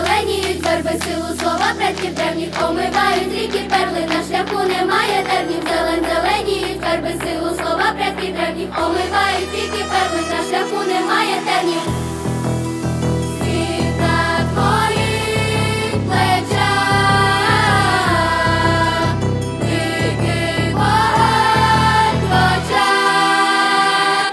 зеленіють верби, силу слова предків древніх омивають ріки, перли, на шляху немає тернів. Зеленіють верби, силу слова предків древніх омивають ріки, перли, на шляху немає тернів. Світ на твоїх плечах, дикий вогонь в очах.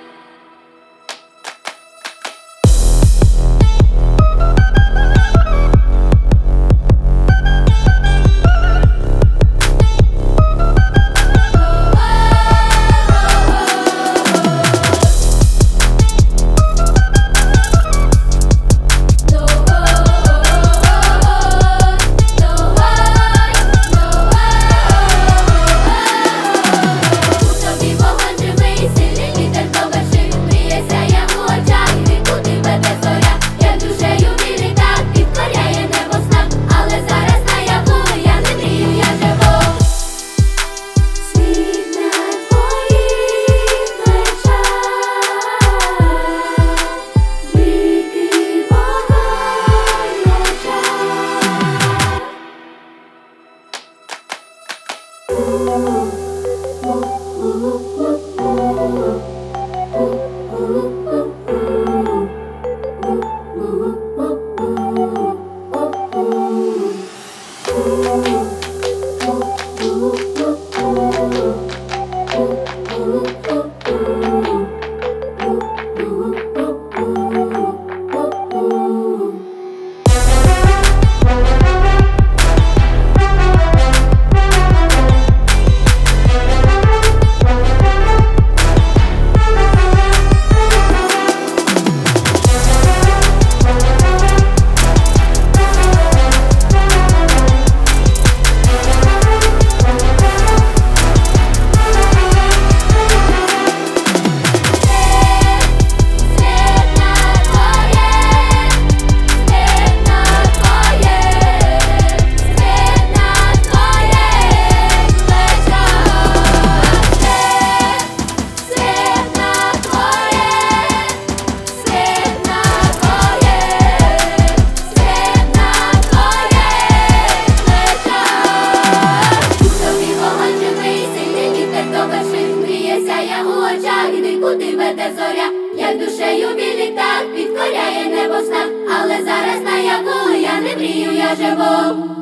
Куди веде зоря, як душею білі, так підкоряє небо снах, але зараз наяву я не мрію, я живу.